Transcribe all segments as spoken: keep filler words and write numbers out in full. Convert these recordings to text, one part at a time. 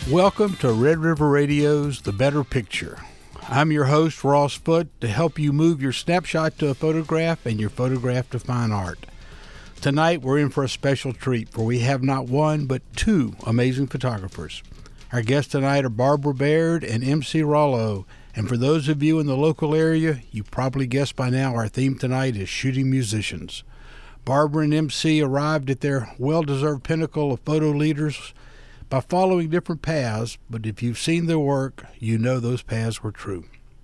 Welcome to Red River Radio's The Better Picture. I'm your host, Ross Foote, to help you move your snapshot to a photograph and your photograph to fine art. Tonight, we're in for a special treat, for we have not one, but two amazing photographers. Our guests tonight are Barbara Baird and M C Rollo. And for those of you in the local area, you probably guessed by now our theme tonight is shooting musicians. Barbara and M C arrived at their well-deserved pinnacle of photo leaders by following different paths, but if you've seen their work, you know those paths were true.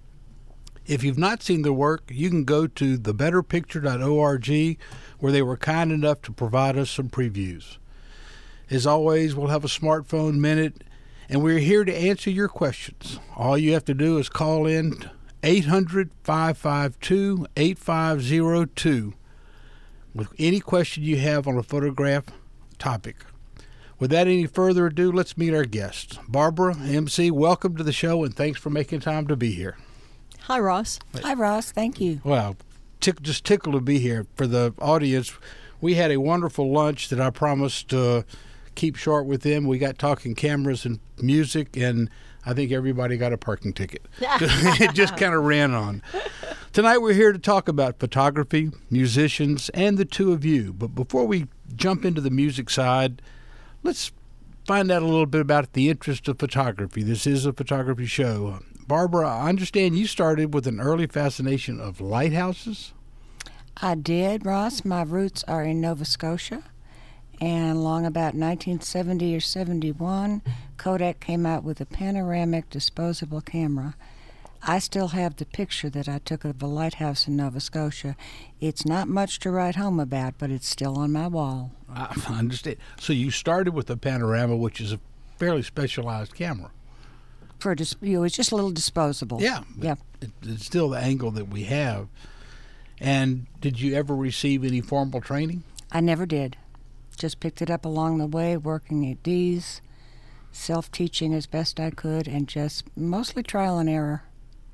If you've not seen their work, you can go to the better picture dot org, where they were kind enough to provide us some previews. As always, we'll have a smartphone minute, and we're here to answer your questions. All you have to do is call in eight hundred, five five two, eight five zero two with any question you have on a photograph topic. Without any further ado, let's meet our guests. Barbara, M C, welcome to the show, and thanks for making time to be here. Hi, Ross. Hi, Ross. Thank you. Well, tick, just tickled to be here. For the audience, we had a wonderful lunch that I promised to keep short with them. We got talking cameras and music, and I think everybody got a parking ticket. It just kind of ran on. Tonight we're here to talk about photography, musicians, and the two of you. But before we jump into the music side, let's find out a little bit about the interest of photography. This is a photography show. Barbara, I understand you started with an early fascination of lighthouses? I did, Ross. My roots are in Nova Scotia. And along about nineteen seventy or seventy-one, Kodak came out with a panoramic disposable camera. I still have the picture that I took of a lighthouse in Nova Scotia. It's not much to write home about, but it's still on my wall. I understand. So you started with a panorama, which is a fairly specialized camera. For dis- it was just a little disposable. Yeah. Yeah. It, it's still the angle that we have. And did you ever receive any formal training? I never did. Just picked it up along the way, working at D's, self-teaching as best I could, and just mostly trial and error.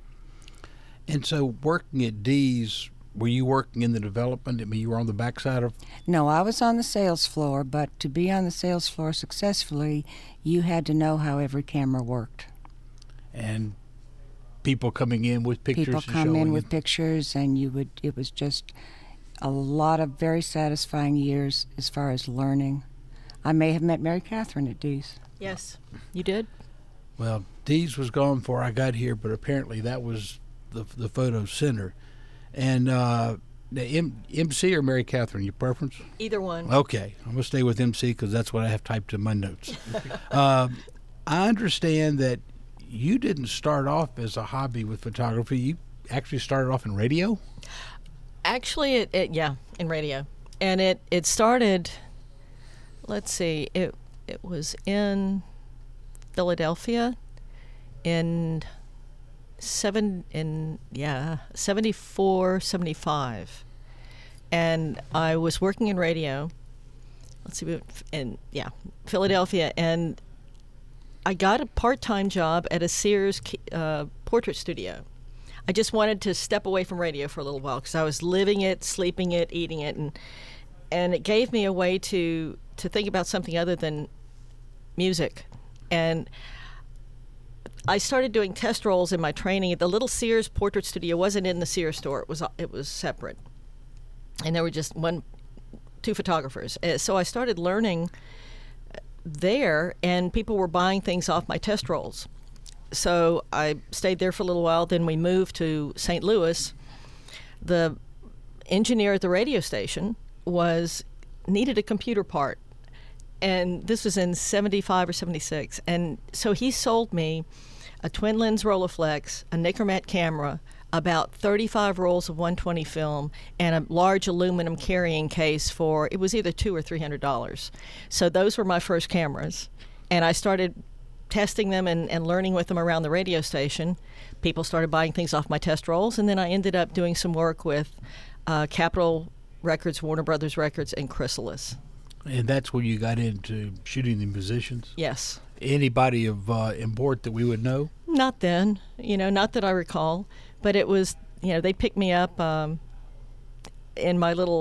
And so working at D's, were you working in the development? I mean, you were on the backside of... No, I was on the sales floor, but to be on the sales floor successfully, you had to know how every camera worked. And people coming in with pictures People and come showing in with it. pictures, and you would. It was just a lot of very satisfying years as far as learning. I may have met Mary Catherine at D's. Yes, you did? Well, D's was gone before I got here, but apparently that was the the photo center. And uh, the M- MC or Mary Catherine, your preference? Either one. Okay, I'm going to stay with M C because that's what I have typed in my notes. uh, I understand that you didn't start off as a hobby with photography. You actually started off in radio? Actually, it, it yeah, in radio. And it, it started, let's see, it it was in Philadelphia in seven in yeah, seventy-four, seventy-five. And I was working in radio. Let's see, in yeah, Philadelphia, and I got a part-time job at a Sears uh, portrait studio. I just wanted to step away from radio for a little while because I was living it, sleeping it, eating it, and and it gave me a way to to think about something other than music. And I started doing test rolls in my training. The little Sears portrait studio wasn't in the Sears store; it was it was separate, and there were just one, two photographers. Uh, so I started learning there, and people were buying things off my test rolls. So I stayed there for a little while. Then we moved to Saint Louis. The engineer at the radio station was needed a computer part, and this was in seventy-five or seventy-six. And so he sold me a twin lens Rolleiflex, a Nikkormat camera, about thirty-five rolls of one twenty film, and a large aluminum carrying case for, it was either two or three hundred dollars. So those were my first cameras, and I started testing them and, and learning with them around the radio station. People started buying things off my test rolls, and then I ended up doing some work with uh, Capitol Records, Warner Brothers Records, and Chrysalis. And that's when you got into shooting the musicians? Yes. Anybody of uh, import that we would know? Not then, you know, not that I recall, but it was, you know, they picked me up um, in my little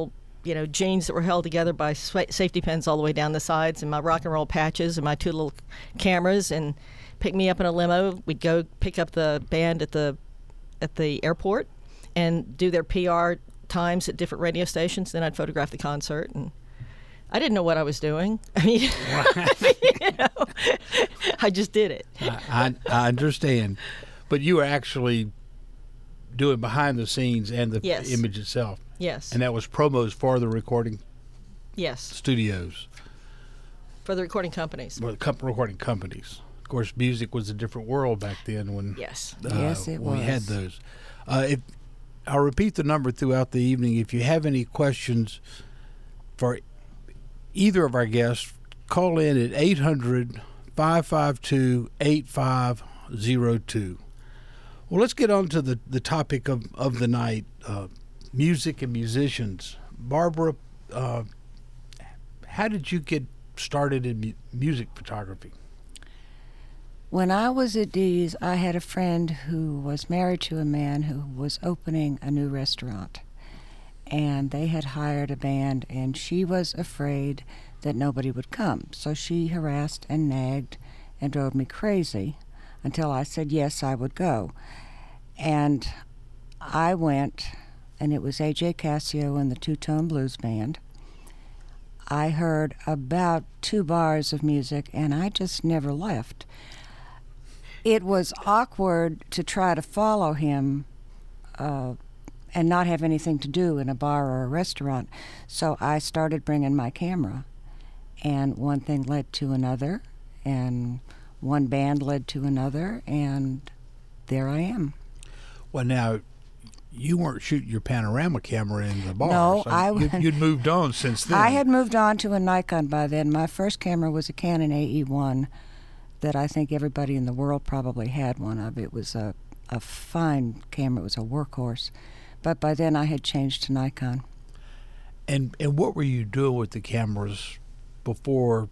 you know, jeans that were held together by swa- safety pins all the way down the sides, and my rock and roll patches, and my two little cameras, and pick me up in a limo. We'd go pick up the band at the at the airport and do their P R times at different radio stations. Then I'd photograph the concert, and I didn't know what I was doing. I mean, you know, I just did it. I, I, I understand, but you were actually doing behind the scenes and the Yes. image itself. Yes. And that was promos for the recording Yes. studios, For the recording companies. or the com- recording companies. Of course, music was a different world back then when Yes. uh, Yes, it when we had was. those. Uh, if I'll repeat the number throughout the evening. If you have any questions for either of our guests, call in at eight hundred, five five two, eight five zero two. Well, let's get on to the, the topic of, of the night, uh, music and musicians. Barbara, uh, how did you get started in mu- music photography? When I was at Dee's, I had a friend who was married to a man who was opening a new restaurant. And they had hired a band, and she was afraid that nobody would come. So she harassed and nagged and drove me crazy until I said yes, I would go. And I went, and it was A J Cassio and the Two-Tone Blues Band. I heard about two bars of music, and I just never left. It was awkward to try to follow him uh, and not have anything to do in a bar or a restaurant. So I started bringing my camera, and one thing led to another, and one band led to another, and there I am. Well, now, you weren't shooting your panorama camera in the bar. No, so I- you, you'd moved on since then. I had moved on to a Nikon by then. My first camera was a Canon A E one that I think everybody in the world probably had one of. It was a, a fine camera. It was a workhorse. But by then I had changed to Nikon. And and what were you doing with the cameras before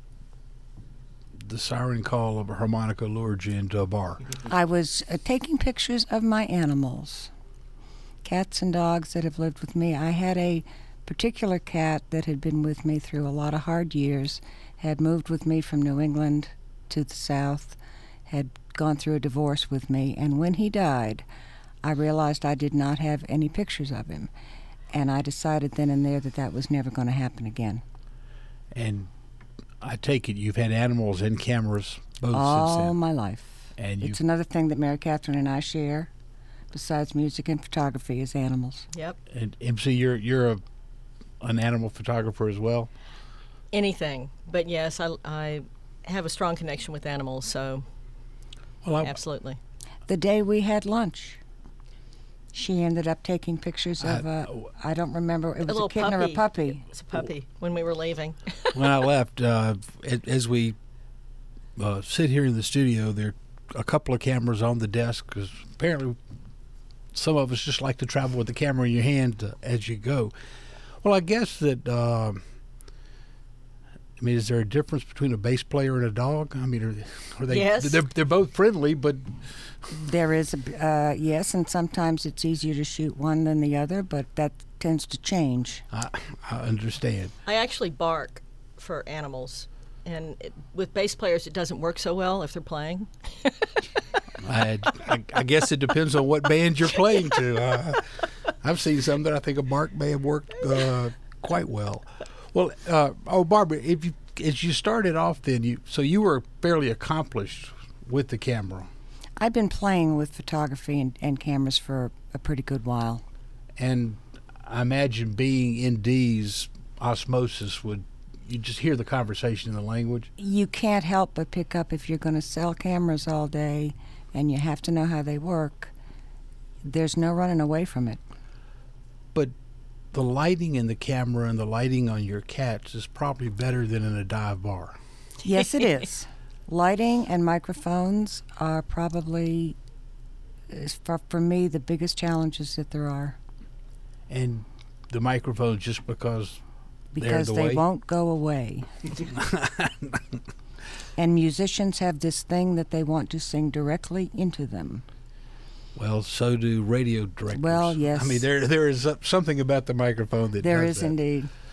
the siren call of a harmonica lured you into a bar? I was uh, taking pictures of my animals, cats and dogs that have lived with me. I had a particular cat that had been with me through a lot of hard years, had moved with me from New England to the South, had gone through a divorce with me, and when he died, I realized I did not have any pictures of him. And I decided then and there that that was never going to happen again. And I take it you've had animals and cameras both since All then. my life. And you It's another thing that Mary Catherine and I share, besides music and photography, is animals. Yep. and M C, you're you're a an animal photographer as well. Anything. But yes, I, I have a strong connection with animals, so Well, I, absolutely. The day we had lunch, she ended up taking pictures of I- a, I don't remember, it was a, little kitten or a puppy. puppy. It's a puppy when we were leaving. when I left, uh, a- as we uh, sit here in the studio, there are a couple of cameras on the desk because apparently some of us just like to travel with the camera in your hand uh, as you go. Well, I guess that. Uh, I mean, is there a difference between a bass player and a dog? I mean, are, are they? Yes. They're they're both friendly, but There is, a, uh, yes, and sometimes it's easier to shoot one than the other, but that tends to change. I, I understand. I actually bark for animals. And it, with bass players, it doesn't work so well if they're playing. I, I, I guess it depends on what band you're playing to. Uh, I've seen some that I think a bark may have worked uh, quite well. Well, uh, oh, Barbara, if you as you started off, then you so you were fairly accomplished with the camera, I've been playing with photography and, and cameras for a pretty good while. and I imagine being in Dee's osmosis would you just hear the conversation in the language. You can't help but pick up if you're going to sell cameras all day and you have to know how they work. There's no running away from it. But the lighting in the camera and the lighting on your cats is probably better than in a dive bar. Yes, it is. Lighting and microphones are probably, is for, for me, the biggest challenges that there are, And the microphone just because because the they way? won't go away. And musicians have this thing that they want to sing directly into them. Well, so do radio directors. Well, yes. I mean, there there is uh, something about the microphone that There does is that. indeed.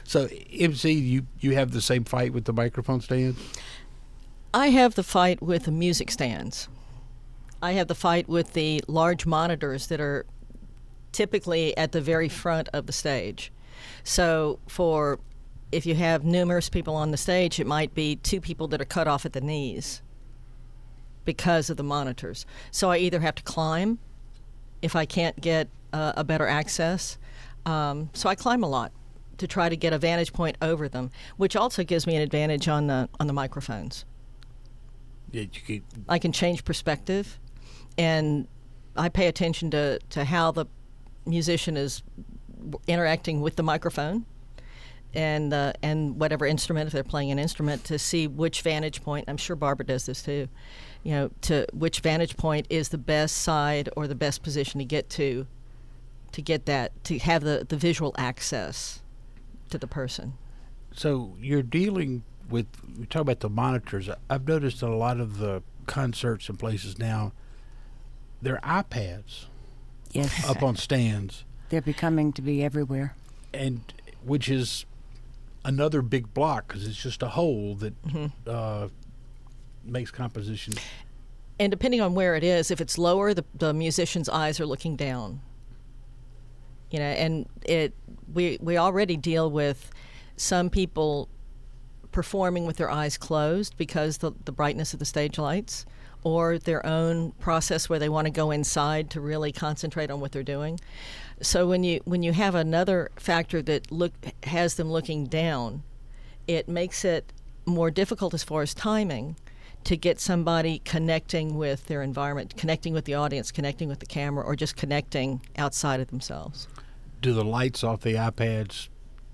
So, M C, you, you have the same fight with the microphone stands? I have the fight with the music stands. I have the fight with the large monitors that are typically at the very front of the stage. So for if you have numerous people on the stage, it might be two people that are cut off at the knees because of the monitors. So I either have to climb if I can't get uh, a better access. Um, so I climb a lot to try to get a vantage point over them, which also gives me an advantage on the on the microphones. Yeah, you keep... I can change perspective, and I pay attention to, to how the musician is interacting with the microphone and uh, and whatever instrument, if they're playing an instrument, to see which vantage point, I'm sure Barbara does this too, you know, to which vantage point is the best side or the best position to get to, to get that, to have the, the visual access to the person. So you're dealing with, we talk about the monitors. I've noticed that a lot of the concerts and places now, they're iPads Yes. up on stands, They're becoming to be everywhere. and which is another big block because it's just a hole that Mm-hmm. uh, makes composition. And depending on where it is, if it's lower, the, the musician's eyes are looking down. You know, and it we we already deal with some people performing with their eyes closed because the the brightness of the stage lights, or their own process where they want to go inside to really concentrate on what they're doing. So when you when you have another factor that look has them looking down, it makes it more difficult as far as timing to get somebody connecting with their environment, connecting with the audience, connecting with the camera, or just connecting outside of themselves. Do the lights off the iPads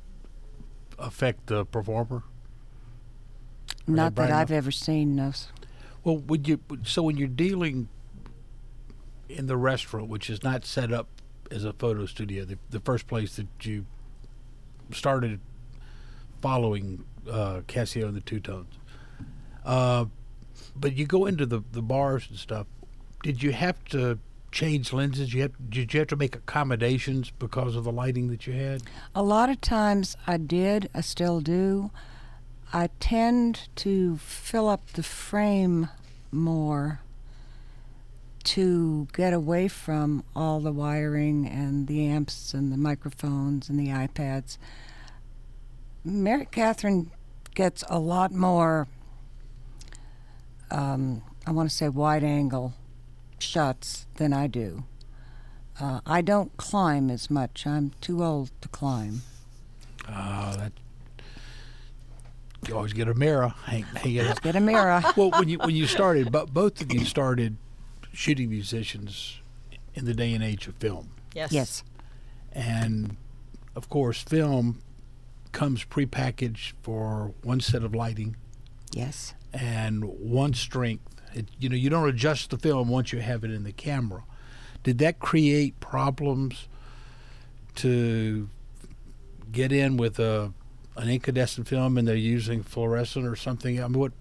affect the performer? Not bright that I've enough? ever seen, no. Well, would you? So when you're dealing in the restaurant, which is not set up as a photo studio, the, the first place that you started following uh, Casio and the Two Tones, uh, but you go into the, the bars and stuff. Did you have to change lenses? You have, did you have to make accommodations because of the lighting that you had? A lot of times I did, I still do. I tend to fill up the frame more to get away from all the wiring and the amps and the microphones and the iPads. Mary Catherine gets a lot more, um, I want to say, wide angle shots than I do. Uh, I don't climb as much. I'm too old to climb. Uh, that you always get a mirror. Hang, hang it up. Get a mirror. Well, when you when you started, but both of you started shooting musicians in the day and age of film, Yes. Yes. and of course, film comes prepackaged for one set of lighting Yes. and one strength. It, you know, you don't adjust the film once you have it in the camera. Did that create problems to get in with a an incandescent film and they're using fluorescent or something? I mean, what?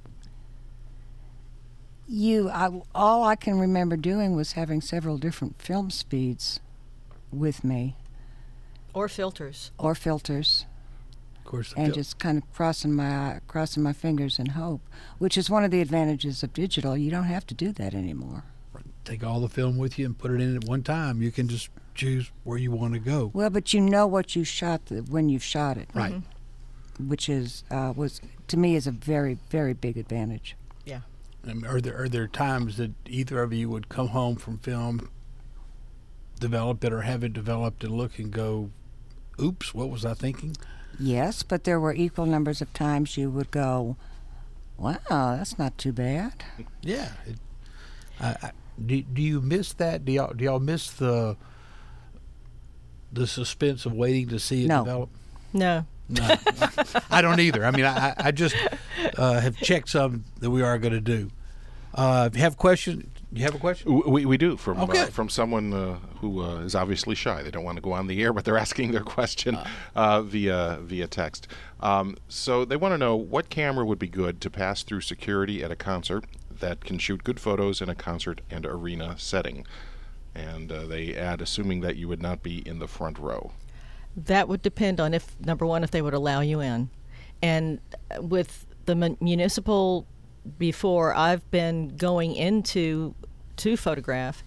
You, I, all I can remember doing was having several different film speeds with me, Or filters. or filters, Of course, the and fil- just kind of crossing my eye- crossing my fingers and hope, which is one of the advantages of digital. You don't have to do that anymore. take all the film with you and put it in at one time. You can just choose where you want to go. Well, but you know what you shot the, when you've shot it, Right. which is uh, was to me is a very very big advantage. Yeah. I mean, are there are there times that either of you would come home from film, develop it or have it developed, and look and go, "Oops, what was I thinking?" Yes, but there were equal numbers of times you would go, "Wow, that's not too bad." Yeah. It, I, I, do do you miss that? Do y'all do y'all miss the the suspense of waiting to see it No. develop? No. No, I don't either. I mean, I, I just uh, have checked some that we are going to do. Uh, if you have questions, you have a question? W- We, we do from Okay. uh, from someone uh, who uh, is obviously shy. They don't want to go on the air, but they're asking their question uh, via via text. Um, so they want to know what camera would be good to pass through security at a concert that can shoot good photos in a concert and arena setting. And uh, they add, assuming that you would not be in the front row. That would depend on if, number one, if they would allow you in. And with the mun- municipal, before I've been going into to photograph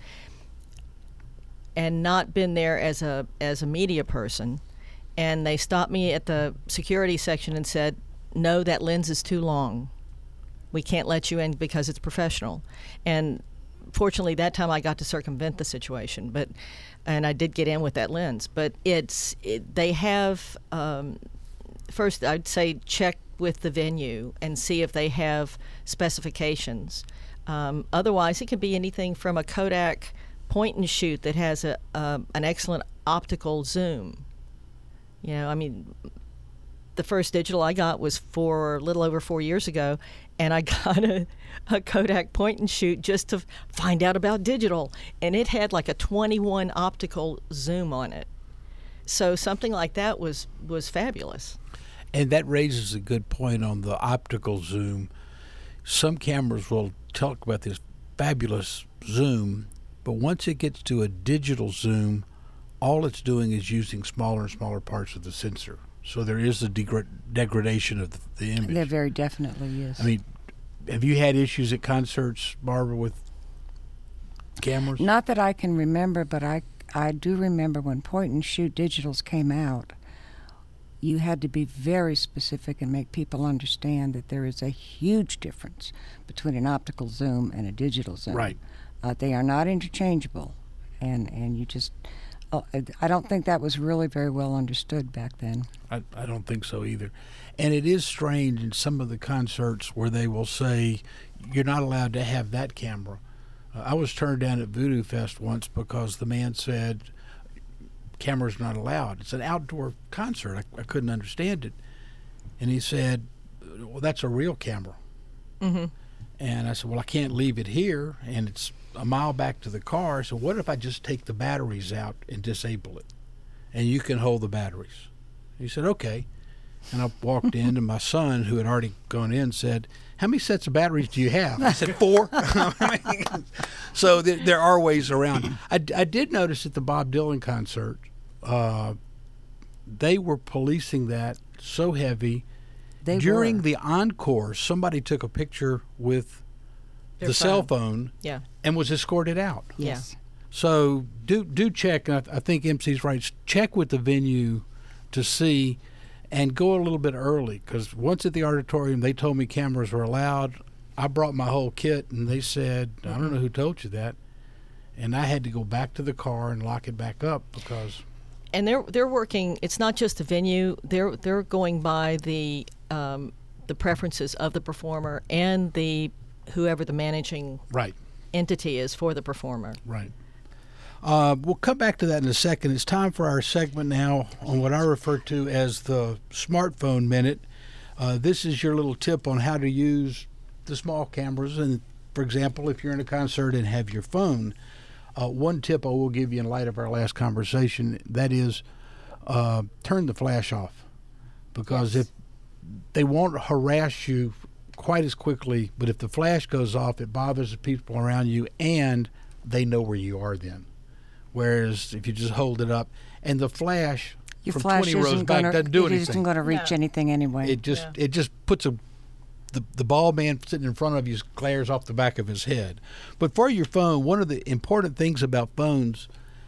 and not been there as a as a media person, and they stopped me at the security section and said, no, that lens is too long. We can't let you in because it's professional. And fortunately, that time I got to circumvent the situation, but and I did get in with that lens. But it's it, they have um, first I'd say check with the venue and see if they have specifications. Um, otherwise, it could be anything from a Kodak point and shoot that has a uh, an excellent optical zoom. You know, I mean, the first digital I got was for a little over four years ago, and I got a, a Kodak point and shoot just to find out about digital, and it had like a twenty-one optical zoom on it. So something like that was was fabulous. And that raises a good point on the optical zoom. Some cameras will talk about this fabulous zoom, but once it gets to a digital zoom, all it's doing is using smaller and smaller parts of the sensor. So there is a degra- degradation of the, the image. There very definitely is. I mean, have you had issues at concerts, Barbara, with cameras? Not that I can remember, but I, I do remember when point and shoot digitals came out, you had to be very specific and make people understand that there is a huge difference between an optical zoom and a digital zoom. Right. Uh, they are not interchangeable, and, and you just... Oh, I don't think that was really very well understood back then. I, I don't think so either. And it is strange in some of the concerts where they will say, you're not allowed to have that camera. Uh, I was turned down at Voodoo Fest once because the man said, camera's not allowed. It's an outdoor concert. I, I couldn't understand it. And he said, well, that's a real camera. Mm-hmm. And I said, well, I can't leave it here, and it's a mile back to the car. So what if I just take the batteries out and disable it, and you can hold the batteries? He said, okay. And I walked in, and my son, who had already gone in, said, how many sets of batteries do you have? I said, four. So th- there are ways around. I, I did notice at the Bob Dylan concert, uh, they were policing that so heavy. They During were. the encore, somebody took a picture with Their the phone. cell phone Yeah. and was escorted out. Yes. So do do check. I, I think M C's right. Check with the venue to see, and go a little bit early, because once at the auditorium they told me cameras were allowed. I brought my whole kit, and they said, I don't know who told you that, and I had to go back to the car and lock it back up because. And they're they're working. It's not just the venue. They're they're going by the um, the preferences of the performer and the whoever the managing Right. entity is for the performer. Right. Uh, we'll come back to that in a second. It's time for our segment now on what I refer to as the smartphone minute. Uh, this is your little tip on how to use the small cameras. And, for example, if you're in a concert and have your phone, uh, one tip I will give you in light of our last conversation, that is uh, turn the flash off. Because if they won't harass you quite as quickly, but if the flash goes off, it bothers the people around you, and they know where you are then. Whereas if you just hold it up, and the flash Your from flash twenty rows isn't back gonna, doesn't do it anything. isn't going to reach No. anything anyway. It just Yeah. it just puts a the the ball man sitting in front of you glares off the back of his head. But for your phone, one of the important things about phones,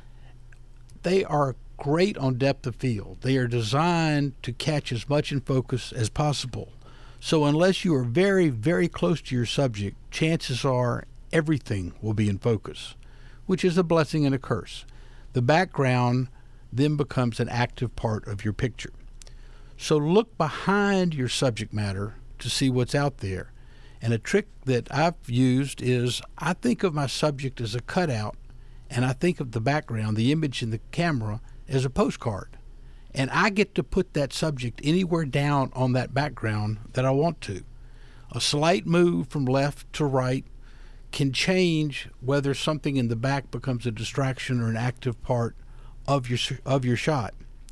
they are great on depth of field. They are designed to catch as much in focus as possible. So unless you are very, very close to your subject, chances are everything will be in focus, which is a blessing and a curse. The background then becomes an active part of your picture. So look behind your subject matter to see what's out there. And a trick that I've used is I think of my subject as a cutout, and I think of the background, the image in the camera, as a postcard. And I get to put that subject anywhere down on that background that I want to. A slight move from left to right can change whether something in the back becomes a distraction or an active part of your of your shot.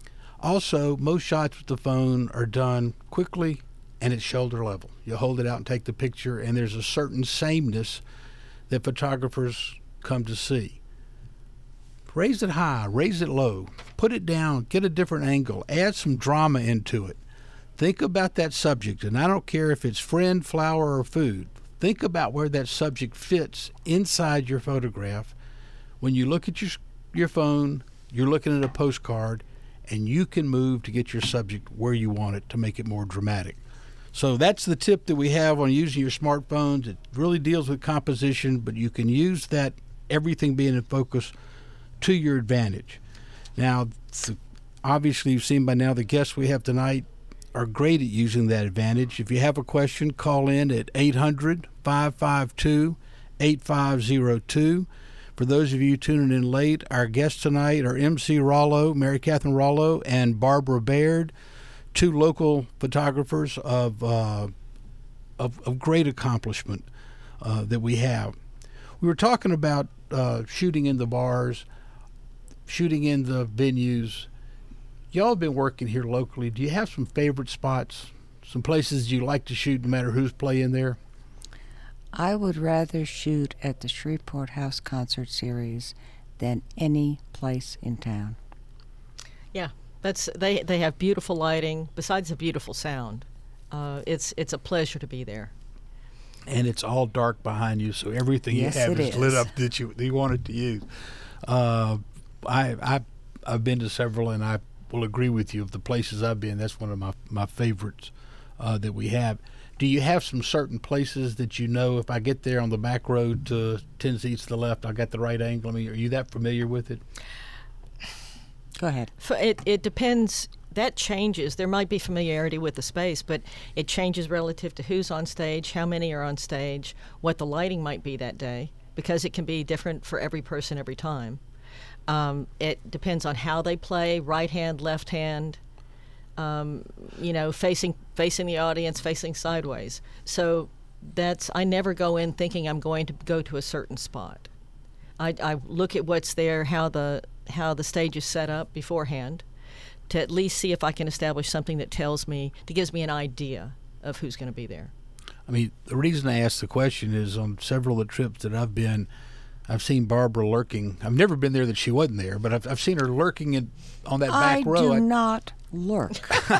Also, most shots with the phone are done quickly and at shoulder level. You hold it out and take the picture, and there's a certain sameness that photographers come to see. raise it high, raise it low, put it down, get a different angle, add some drama into it. Think about that subject, and I don't care if it's friend, flower, or food. Think about where that subject fits inside your photograph. When you look at your your phone, you're looking at a postcard, and you can move to get your subject where you want it to make it more dramatic. So that's the tip that we have on using your smartphones. It really deals with composition, but you can use that, everything being in focus, to your advantage. Now, obviously, you've seen by now the guests we have tonight are great at using that advantage. If you have a question, call in at eight hundred, five five two, eight five zero two. For those of you tuning in late, our guests tonight are M C Rollo, Mary Catherine Rollo, and Barbara Baird, two local photographers of uh, of, of great accomplishment uh, that we have. We were talking about uh, shooting in the bars, shooting in the venues. Y'all have been working here locally. Do you have some favorite spots, some places you like to shoot no matter who's playing there? I would rather shoot at the Shreveport House Concert Series than any place in town. Yeah, that's they they have beautiful lighting besides a beautiful sound. Uh, it's it's a pleasure to be there. And it's all dark behind you, so everything Yes, you have it is, is. lit up that you that you want it to use. Uh, I I I've been to several, and I will agree with you. Of the places I've been, that's one of my my favorites uh, that we have. Do you have some certain places that you know if I get there on the back road to ten seats to the left, I got the right angle? I mean, are you that familiar with it? Go ahead. F- It it depends. That changes. There might be familiarity with the space, but it changes relative to who's on stage, how many are on stage, what the lighting might be that day, because it can be different for every person every time. Um, it depends on how they play, right hand, left hand, um, you know, facing facing the audience, facing sideways. So that's I never go in thinking I'm going to go to a certain spot. I, I look at what's there, how the how the stage is set up beforehand, to at least see if I can establish something that tells me, that gives me an idea of who's going to be there. I mean, the reason I asked the question is on several of the trips that I've been, I've seen Barbara lurking. I've never been there that she wasn't there, but I've, I've seen her lurking in, on that I back row. do I- not lurk.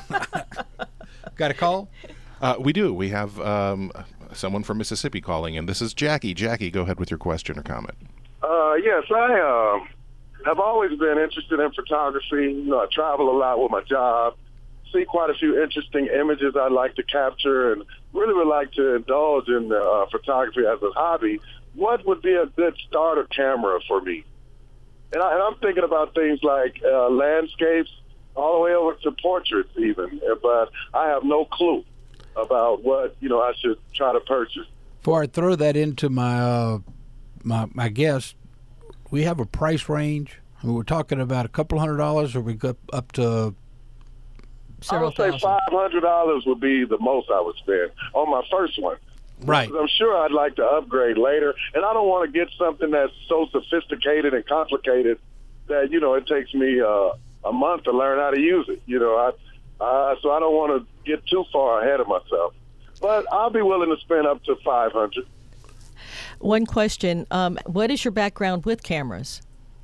Got a call? Uh, we do. We have um, someone from Mississippi calling in. This is Jackie. Jackie, go ahead with your question or comment. Uh, yes, I um, have always been interested in photography. You know, I travel a lot with my job, see quite a few interesting images I'd like to capture, and really would like to indulge in uh, photography as a hobby. What would be a good starter camera for me? And, I, and I'm thinking about things like uh, landscapes, all the way over to portraits even, but I have no clue about what, you know, I should try to purchase. Before I throw that into my uh, my my guest, we have a price range. I mean, we're talking about a couple hundred dollars, or we go up to. I Several would say thousand. five hundred dollars would be the most I would spend on my first one. Right. 'Cause I'm sure I'd like to upgrade later, and I don't want to get something that's so sophisticated and complicated that, you know, it takes me uh, a month to learn how to use it. You know, I uh, so I don't want to get too far ahead of myself. But I'll be willing to spend up to five hundred dollars. One question, um, what is your background with cameras?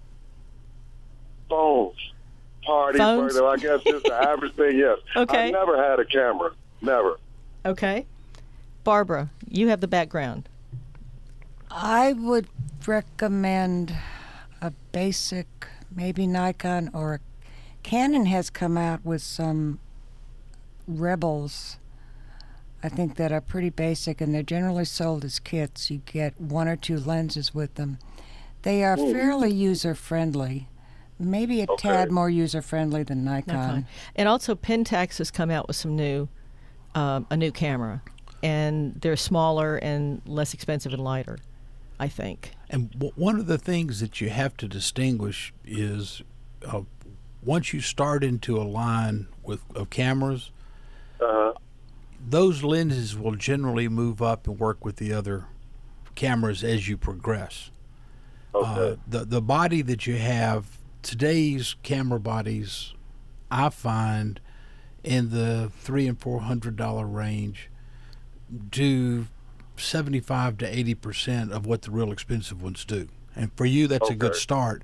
Phones, parties, Phones? birthday, I guess just the average thing, yes. Okay. I've never had a camera, never. Okay. Barbara, you have the background. I would recommend a basic, maybe Nikon or Canon has come out with some Rebels, I think, that are pretty basic, and they're generally sold as kits. You get one or two lenses with them. They are fairly user-friendly, maybe a Okay. tad more user-friendly than Nikon. Okay. And also Pentax has come out with some new, um, a new camera, and they're smaller and less expensive and lighter, I think. And w- one of the things that you have to distinguish is uh, once you start into a line with of cameras, Uh-huh. those lenses will generally move up and work with the other cameras as you progress. Okay. Uh, the the body that you have, today's camera bodies, I find in the three and four hundred dollar range, do seventy five to eighty percent of what the real expensive ones do. And for you, that's a good Okay. start.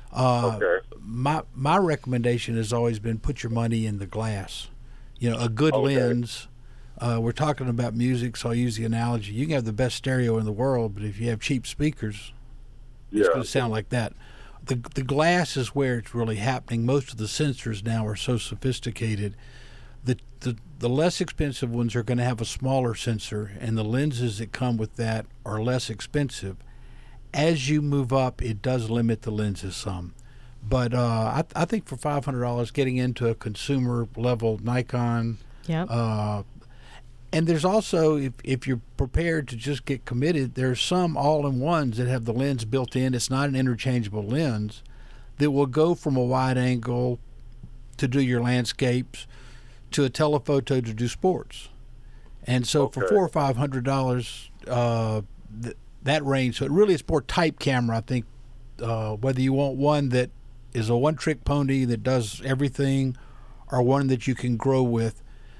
Uh, Okay. My my recommendation has always been put your money in the glass. You know, a good Okay. lens. Uh, we're talking about music, so I'll use the analogy. You can have the best stereo in the world, but if you have cheap speakers, it's Yeah. going to sound like that. The the glass is where it's really happening. Most of the sensors now are so sophisticated. The the, the less expensive ones are going to have a smaller sensor, and the lenses that come with that are less expensive. As you move up, it does limit the lenses some. But uh, I, I think for five hundred dollars, getting into a consumer level Nikon, Yep. uh, and there's also, if, if you're prepared to just get committed, there's some all-in-ones that have the lens built in. It's not an interchangeable lens that will go from a wide angle to do your landscapes to a telephoto to do sports. And so for Okay. four or five hundred dollars, uh, th- that range. So it really is more type camera, I think. Uh, whether you want one that is a one-trick pony that does everything, or one that you can grow with.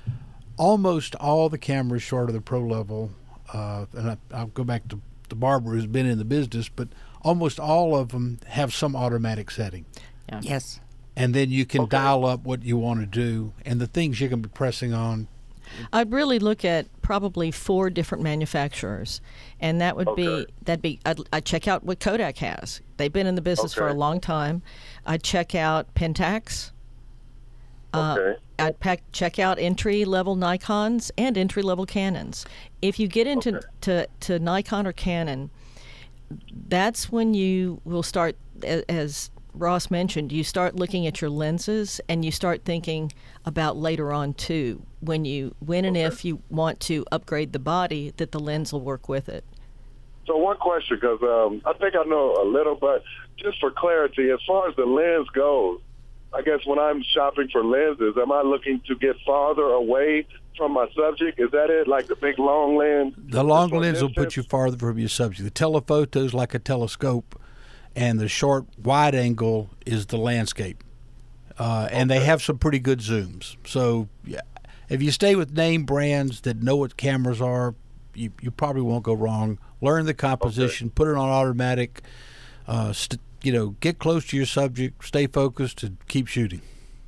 Almost all the cameras short of the pro level, uh, and I, I'll go back to the barber who's been in the business, but almost all of them have some automatic setting. Yes. And then you can Okay. dial up what you want to do and the things you can be pressing on. I'd really look at probably four different manufacturers, and that would be Okay. that'd be I'd, I'd check out what Kodak has. They've been in the business for a Okay. long time. I'd check out Pentax. Uh, Okay. I'd pack, check out entry level Nikons and entry level Canons. If you get into Okay. to, to Nikon or Canon, that's when you will start, a- as Ross mentioned, you start looking at your lenses and you start thinking about later on too, when you when and if you want to upgrade the body, that the lens will work with it. So one question, because um, I think I know a little, but just for clarity, as far as the lens goes, I guess when I'm shopping for lenses, am I looking to get farther away from my subject? Is that it, like the big long lens? The long For lens will put distance? you farther from your subject. The telephoto is like a telescope, and the short wide angle is the landscape. Uh, and they have some pretty good zooms. So yeah, if you stay with name brands that know what cameras are, you, you probably won't go wrong. Learn the composition, put it on automatic, uh, st- you know, get close to your subject, stay focused, and keep shooting.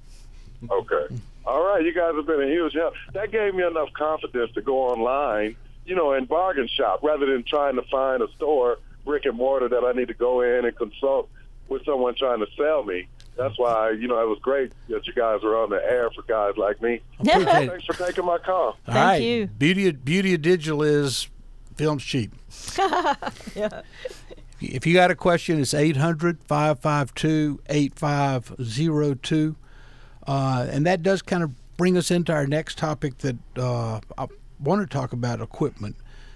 Okay. All right, you guys have been a huge help. That gave me enough confidence to go online, you know, and bargain shop rather than trying to find a store, brick and mortar, that I need to go in and consult with someone trying to sell me. That's why, you know, it was great that you guys were on the air for guys like me. Appreciate it. Thanks for taking my call. All Thank right. you. Beauty of, beauty of digital is film's cheap. Yeah. If you got a question, it's eight hundred, five five two, eight five zero two. Uh, and that does kind of bring us into our next topic that uh, I want to talk about, equipment.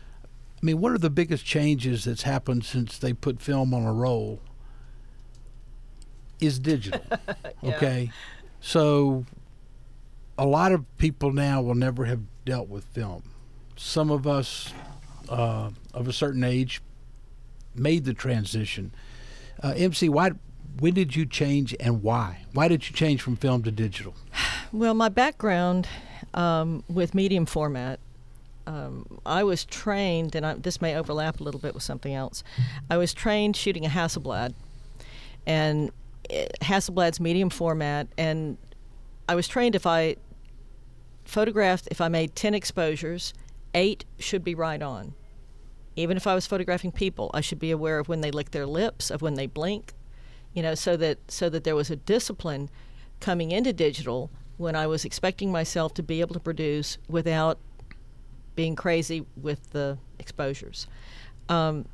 I mean, one of the biggest changes that's happened since they put film on a roll is digital. Okay? So a lot of people now will never have dealt with film. Some of us uh, of a certain age made the transition. Uh, M C, why, when did you change and why? Why did you change from film to digital? Well, my background um, with medium format, um, I was trained, and I, this may overlap a little bit with something else. I was trained shooting a Hasselblad, and uh, Hasselblad's medium format, and I was trained if I photographed, if I made ten exposures, eight should be right on. Even if I was photographing people, I should be aware of when they lick their lips, of when they blink, you know, so that so that there was a discipline coming into digital when I was expecting myself to be able to produce without being crazy with the exposures. Um,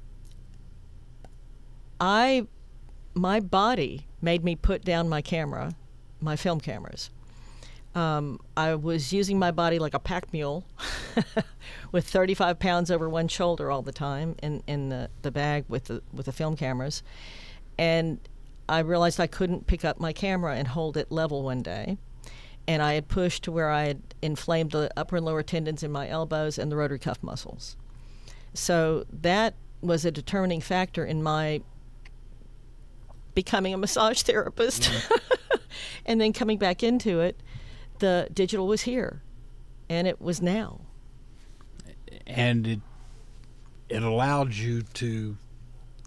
I, my body made me put down my camera, my film cameras. Um, I was using my body like a pack mule with thirty-five pounds over one shoulder all the time in, in the, the bag with the with the film cameras. And I realized I couldn't pick up my camera and hold it level one day. And I had pushed to where I had inflamed the upper and lower tendons in my elbows and the rotary cuff muscles. So that was a determining factor in my becoming a massage therapist. And then coming back into it, the digital was here, and it was now. And it it allowed you to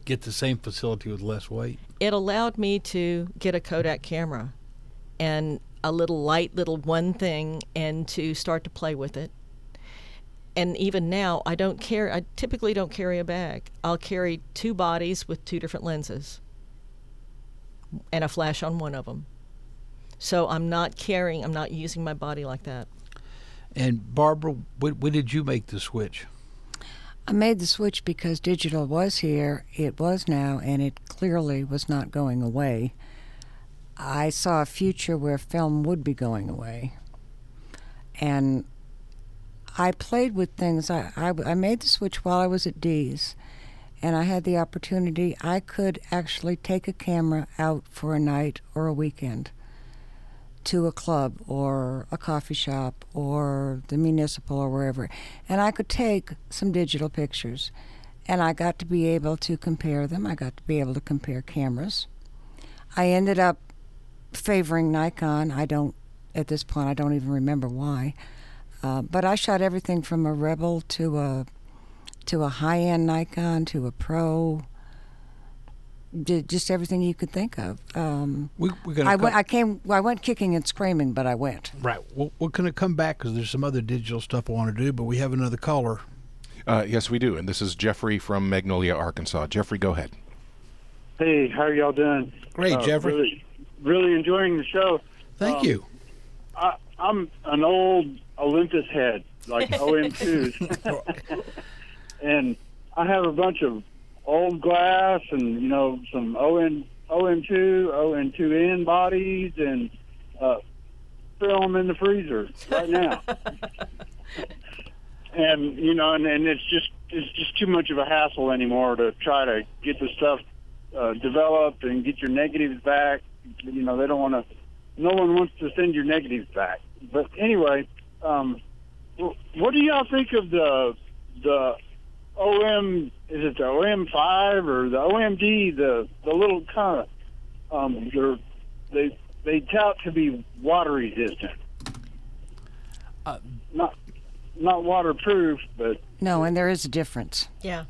get the same facility with less weight. It allowed me to get a Kodak camera and a little light little one thing and to start to play with it. And even now, I don't carry, I typically don't carry a bag. I'll carry two bodies with two different lenses and a flash on one of them. So I'm not carrying, I'm not using my body like that. And Barbara, when, when did you make the switch? I made the switch because digital was here, it was now, and it clearly was not going away. I saw a future where film would be going away. And I played with things. I, I, I made the switch while I was at D's, and I had the opportunity. I could actually take a camera out for a night or a weekend to a club or a coffee shop or the municipal or wherever, and I could take some digital pictures, and I got to be able to compare them. I got to be able to compare cameras. I ended up favoring Nikon. I don't, at this point, I don't even remember why, uh, but I shot everything from a Rebel to a to a high-end Nikon to a Pro. Did just everything you could think of. Um, we, we're gonna I, come, went, I came. I went kicking and screaming, but I went. Right. Well, we're going to come back because there's some other digital stuff I want to do, but we have another caller. Uh, yes, we do, and this is Jeffrey from Magnolia, Arkansas. Jeffrey, go ahead. Hey, how are y'all doing? Great, uh, Jeffrey. Really, really enjoying the show. Thank um, you. I, I'm an old Olympus head, like O M twos, and I have a bunch of old glass and, you know, some O M two, O M two N bodies, and uh, film in the freezer right now. And, you know, and, and it's just it's just too much of a hassle anymore to try to get the stuff uh, developed and get your negatives back. You know, they don't want to, no one wants to send your negatives back. But anyway, um, what do y'all think of the, the O M, is it the O M five or the O M D, the the little kind of, um, they're, they they tout to be water resistant. Uh, not not waterproof, but No, and there is a difference. Yeah.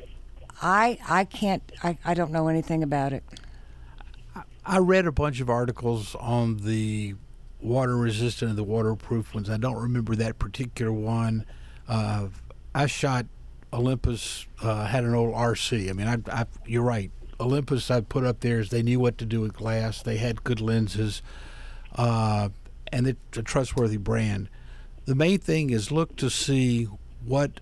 I I can't. I, I don't know anything about it. I read a bunch of articles on the water resistant and the waterproof ones. I don't remember that particular one. Uh, I shot Olympus, uh, had an old R C. I mean, I, I, you're right. Olympus, I put up there is they knew what to do with glass. They had good lenses, uh, and it's a trustworthy brand. The main thing is look to see what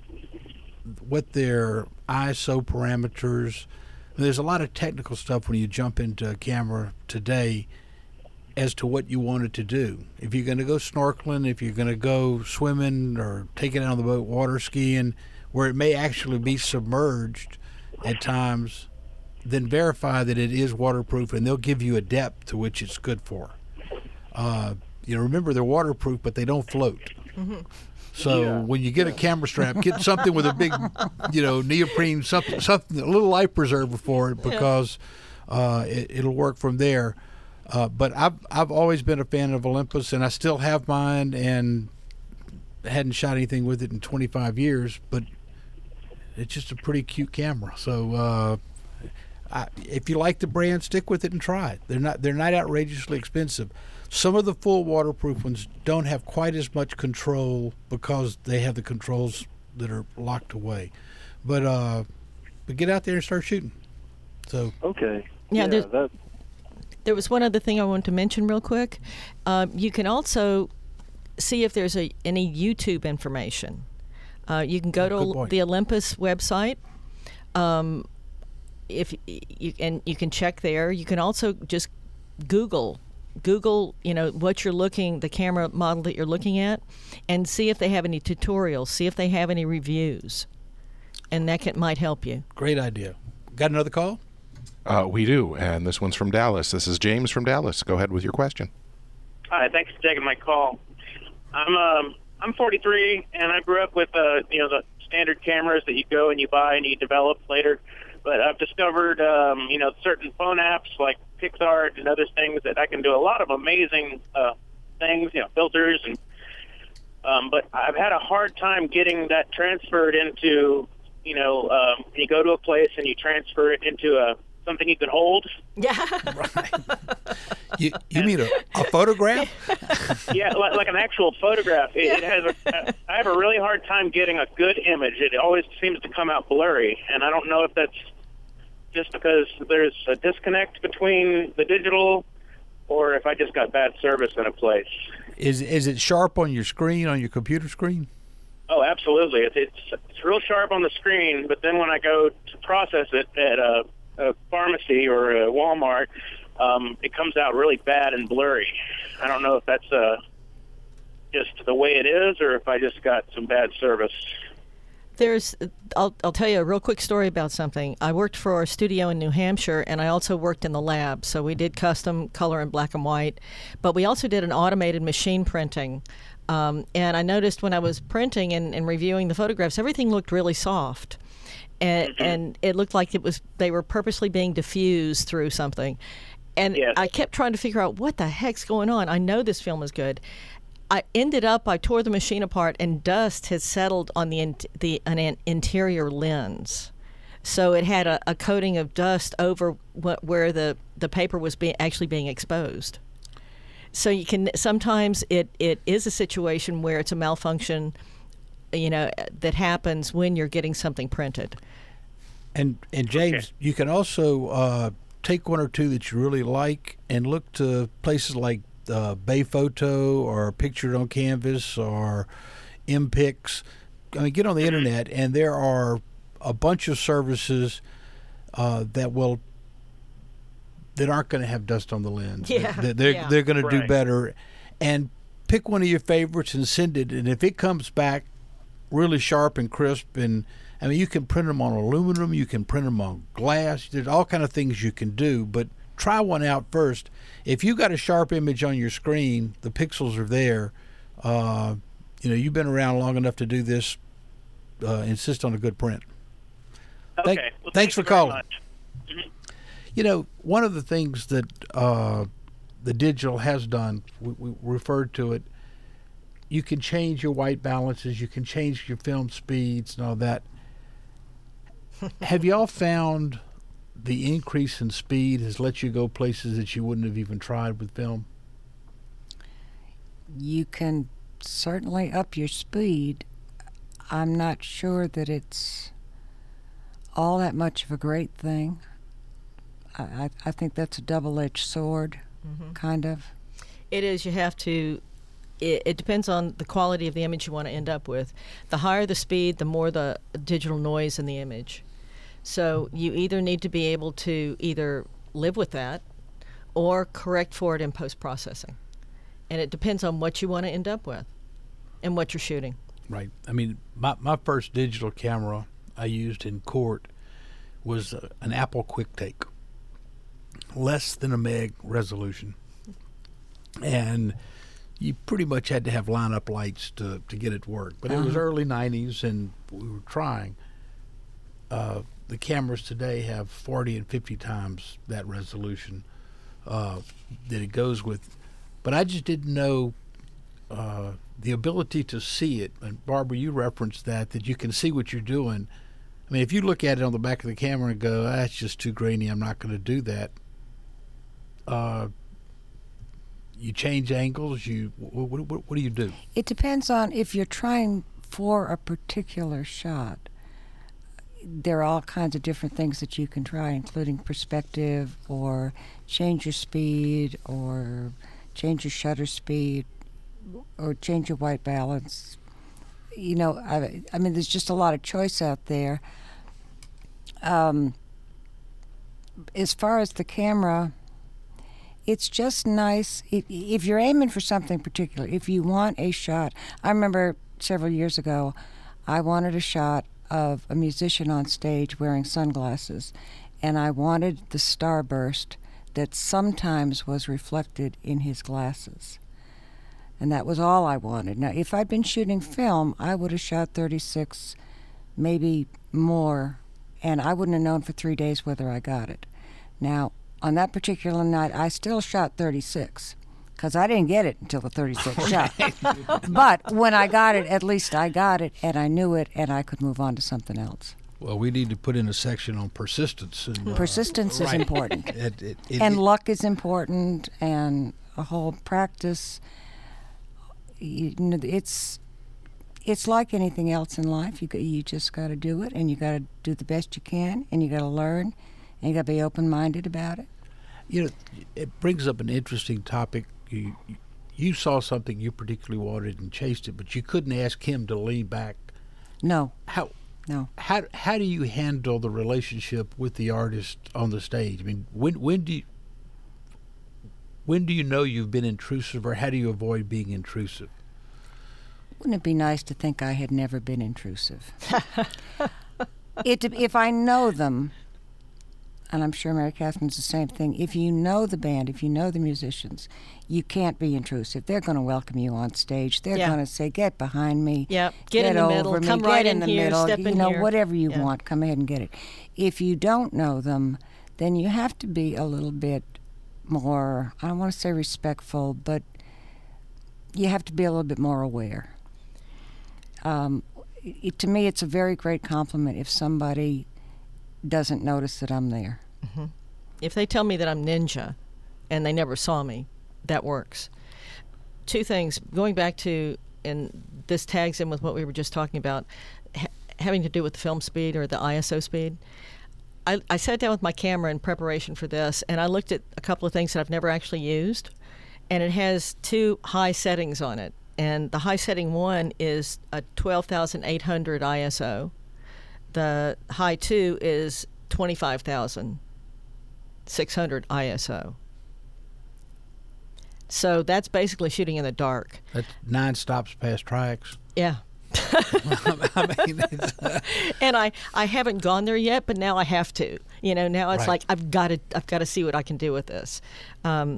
what their I S O parameters. There's a lot of technical stuff when you jump into a camera today as to what you want it to do. If you're going to go snorkeling, if you're going to go swimming or taking out on the boat, water skiing, where it may actually be submerged at times, then verify that it is waterproof, and they'll give you a depth to which it's good for. Uh, you know, remember they're waterproof, but they don't float. Mm-hmm. So Yeah. when you get a camera strap, get something with a big, you know, neoprene, something, something, a little life preserver for it, because uh, it, it'll work from there. Uh, but I've I've always been a fan of Olympus, and I still have mine, and hadn't shot anything with it in twenty-five years, but it's just a pretty cute camera. So uh, I, if you like the brand, stick with it and try it. They're not they're not outrageously expensive. Some of the full waterproof ones don't have quite as much control because they have the controls that are locked away. But uh, but get out there and start shooting. So okay. Yeah, Yeah, there's- that, There was one other thing I wanted to mention real quick. Uh, you can also see if there's a, any YouTube information. Uh, you can go Oh, good to point. the Olympus website. Um, if you and you can check there. You can also just Google Google, you know, what you're looking, the camera model that you're looking at, and see if they have any tutorials. See if they have any reviews, and that can, might help you. great idea. Got another call? Uh, we do, and this one's from Dallas. This is James from Dallas. Go ahead with your question. Hi, thanks for taking my call. I'm um I'm forty-three, and I grew up with uh you know the standard cameras that you go and you buy and you develop later. But I've discovered um you know certain phone apps like PixArt and other things that I can do a lot of amazing uh things, you know, filters and um but I've had a hard time getting that transferred into you know um you go to a place and you transfer it into a something you can hold. Yeah. Right. You, you mean a, a photograph? Yeah, like, like an actual photograph. It, it has. A, I have a really hard time getting a good image. It always seems to come out blurry, and I don't know if that's just because there's a disconnect between the digital, or if I just got bad service in a place. Is is it sharp on your screen, on your computer screen? Oh, absolutely. It's it's, it's real sharp on the screen, but then when I go to process it at a, a pharmacy or a Walmart, um, it comes out really bad and blurry. I don't know if that's uh, just the way it is, or if I just got some bad service. There's, I'll, I'll tell you a real quick story about something. I worked for a studio in New Hampshire, and I also worked in the lab. So we did custom color and black and white, but we also did an automated machine printing. Um, and I noticed when I was printing and, and reviewing the photographs, everything looked really soft. And, mm-hmm. and it looked like it was they were purposely being diffused through something. And yes. I kept trying to figure out what the heck's going on. I know this film is good. I ended up, I tore the machine apart, and dust had settled on the in, the an interior lens. So it had a, a coating of dust over what, where the, the paper was being actually being exposed. So you can sometimes it, it is a situation where it's a malfunction, you know, that happens when you're getting something printed. And and James, okay. you can also uh, take one or two that you really like and look to places like uh, Bay Photo or Pictured on Canvas or M Pix. I mean, get on the mm-hmm. internet, and there are a bunch of services uh, that will that aren't going to have dust on the lens. Yeah, they're they're, yeah. they're going to Right. do better. And pick one of your favorites and send it. And if it comes back really sharp and crisp, and I mean, you can print them on aluminum, you can print them on glass. There's all kind of things you can do, but try one out first. If you got a sharp image on your screen, the pixels are there. Uh, you know, you've been around long enough to do this. Uh, insist on a good print. Okay. Thank, well, thanks thank for you very calling. much. Mm-hmm. You know, one of the things that uh, the digital has done, we, we referred to it, you can change your white balances, you can change your film speeds and all that. Have y'all found the increase in speed has let you go places that you wouldn't have even tried with film? You can certainly up your speed. I'm not sure that it's all that much of a great thing. I, I, I think that's a double-edged sword, Mm-hmm. kind of. It is. You have to. It, it depends on the quality of the image you want to end up with. The higher the speed, the more the digital noise in the image. So you either need to be able to either live with that or correct for it in post-processing. And it depends on what you want to end up with and what you're shooting. Right. I mean, my, my first digital camera I used in court was uh, an Apple QuickTake, less than a meg resolution. And you pretty much had to have line-up lights to, to get it to work. But uh-huh. it was early nineties, and we were trying. Uh, the cameras today have forty and fifty times that resolution uh, that it goes with. But I just didn't know uh, the ability to see it. And Barbara, you referenced that, that you can see what you're doing. I mean, if you look at it on the back of the camera and go, ah, that's just too grainy, I'm not going to do that. Uh, you change angles. You what, what, what do you do? It depends on if you're trying for a particular shot. There are all kinds of different things that you can try, including perspective, or change your speed, or change your shutter speed, or change your white balance. You know, I, I mean, there's just a lot of choice out there. Um, as far as the camera, it's just nice if, if you're aiming for something particular. If you want a shot, I remember several years ago, I wanted a shot of a musician on stage wearing sunglasses, and I wanted the starburst that sometimes was reflected in his glasses. And that was all I wanted. Now, if I'd been shooting film, I would have shot thirty-six, maybe more, and I wouldn't have known for three days whether I got it. Now, on that particular night, I still shot thirty-six, because I didn't get it until the thirty-sixth shot. But when I got it, at least I got it, and I knew it, and I could move on to something else. Well, we need to put in a section on persistence. And, uh, Persistence is right. important. It, it, it, and it- luck is important, and a whole practice. You know, it's it's like anything else in life. You g- you just got to do it, and you got to do the best you can, and you got to learn, and you got to be open-minded about it. You know, it brings up an interesting topic. You, you saw something you particularly wanted and chased it, but you couldn't ask him to lean back. No, How no. how how do you handle the relationship with the artist on the stage? I mean, when when do you when do you know you've been intrusive, or how do you avoid being intrusive? Wouldn't it be nice to think I had never been intrusive? it, if I know them, and I'm sure Mary Catherine's the same thing, if you know the band, if you know the musicians, you can't be intrusive. They're going to welcome you on stage. They're Yeah. going to say, get behind me. Yep. Get in the over middle. me, Come get right in in the here, middle. step you in know, here. whatever you Yeah. want, come ahead and get it. If you don't know them, then you have to be a little bit more, I don't want to say respectful, but you have to be a little bit more aware. Um, it, to me, it's a very great compliment if somebody doesn't notice that I'm there. If they tell me that I'm ninja and they never saw me, that works. Two things, going back to, and this tags in with what we were just talking about, ha- having to do with the film speed or the I S O speed. I, I sat down with my camera in preparation for this, and I looked at a couple of things that I've never actually used, and it has two high settings on it. And the high setting one is a twelve thousand eight hundred I S O. The high two is twenty-five thousand six hundred I S O. So that's basically shooting in the dark. That's nine stops past tracks. Yeah. I mean, it's, uh, And I, I haven't gone there yet, but now I have to. You know, now it's Right. like I've got to I've got to see what I can do with this. Um,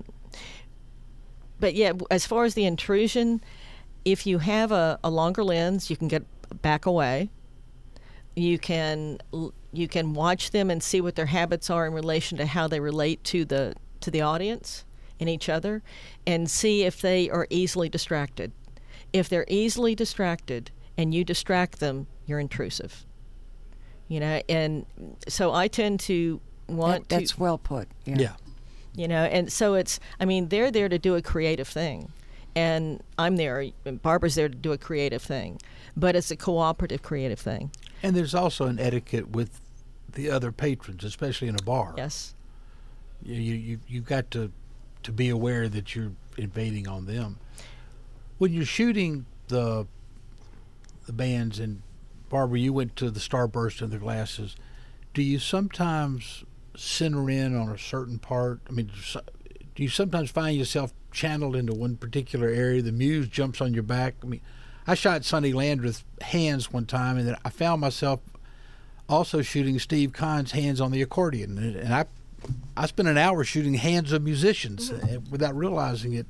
but yeah, w- as far as the intrusion, if you have a, a longer lens, you can get back away. You can l- you can watch them and see what their habits are in relation to how they relate to the to the audience and each other, and see if they are easily distracted. If they're easily distracted and you distract them, you're intrusive. You know, and so I tend to want That, that's to, well put. Yeah. yeah. you know, and so it's, I mean, they're there to do a creative thing. And I'm there, and Barbara's there to do a creative thing. But it's a cooperative creative thing. And there's also an etiquette with the other patrons, especially in a bar. Yes. You you you you've got to to be aware that you're invading on them. When you're shooting the the bands, and Barbara, you went to the Starburst and the Glasses, do you sometimes center in on a certain part? I mean, so- do you sometimes find yourself channeled into one particular area? The muse jumps on your back. I mean, I shot Sonny Landreth's hands one time, and then I found myself also shooting Steve Kahn's hands on the accordion, and, and I I spent an hour shooting hands of musicians uh, without realizing it.